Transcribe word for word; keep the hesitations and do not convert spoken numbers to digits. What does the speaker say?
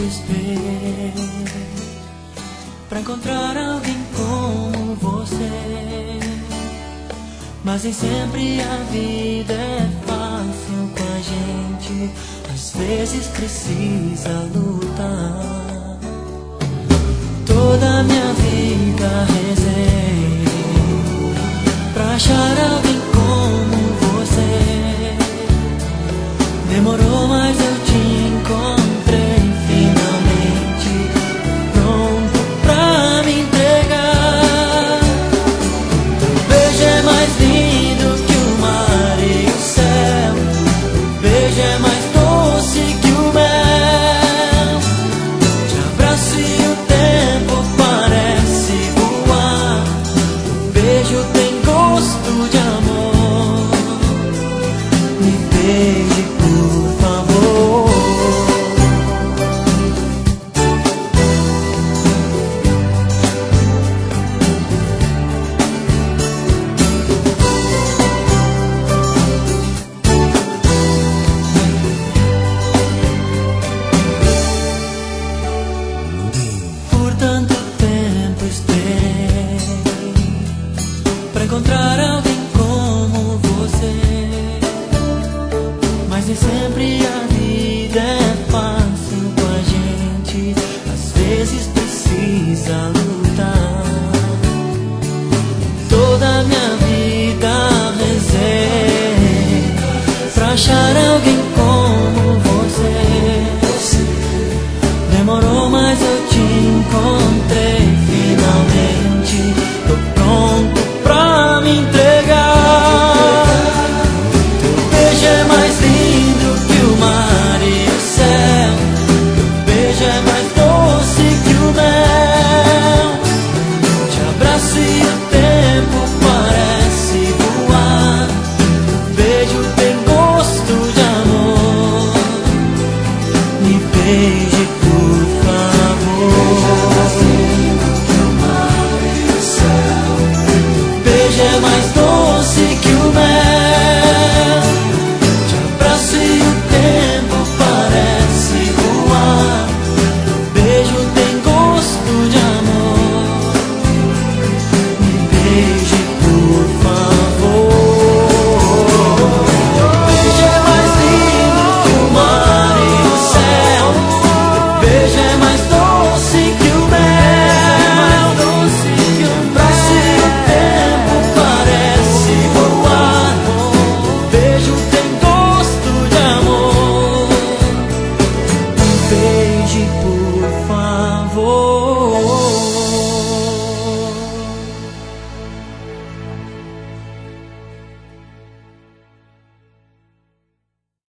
tempo esperei pra encontrar alguém como você, mas nem sempre a vida é fácil com a gente. Às vezes precisa lutar. Toda minha vida rezei pra achar alguém como você. Demorou, mas eu te encontrei finalmente, pronto pra me entregar. Teu beijo é mais lindo que o mar e o céu. Teu beijo é mais doce que o mel. Te abraço e o tempo parece voar. Teu beijo tem gosto de amor. Me beije, por favor. Por tanto tempo esperei pra encontrar alguém como você, mas nem sempre a vida é fácil com a gente. Às vezes precisa lutar. Toda minha vida rezei pra achar alguém como você. Demorou, mas eu te encontrei